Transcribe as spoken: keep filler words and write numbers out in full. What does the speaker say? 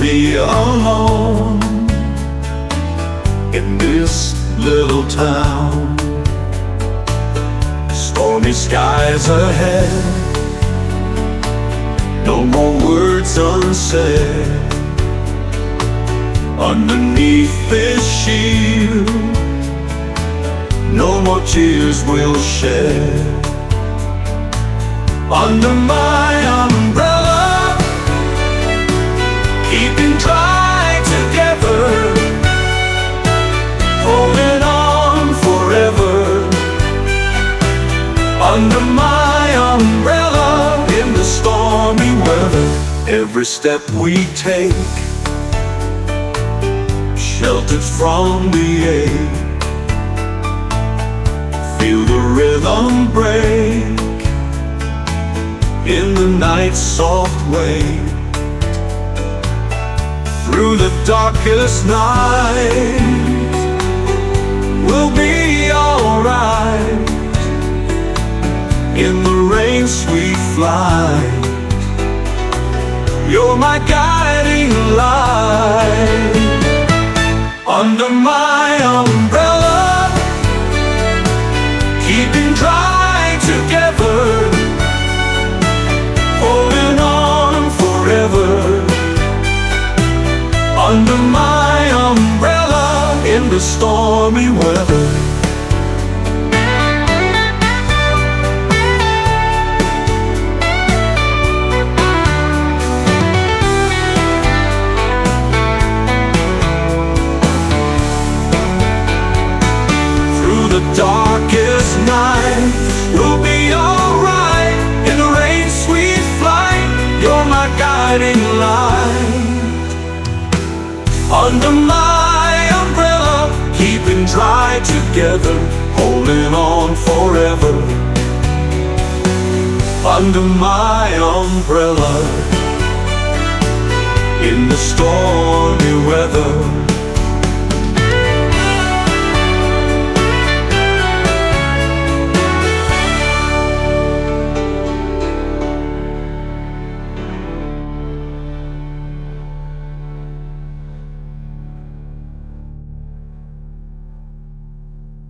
be alone in this little town. Stormy skies ahead, no more words unsaid. Underneath this shield, no more tears we'll shed. Under my umbrella, keeping dry together, holding on forever. Under my umbrella, in the stormy weather, every step we take, sheltered from the ache. Feel the rhythm break in the night's soft wave. Through the darkest night, we'll be alright. In the rain's sweet flight, you're my guiding light. Under my umbrella, keeping dry together, holding on forever. Under my umbrella, in the stormy weather. The darkest night, we'll be alright. In the rain's sweet flight, you're my guiding light. Under my umbrella, keeping dry together, holding on forever. Under my umbrella, in the stormy weather.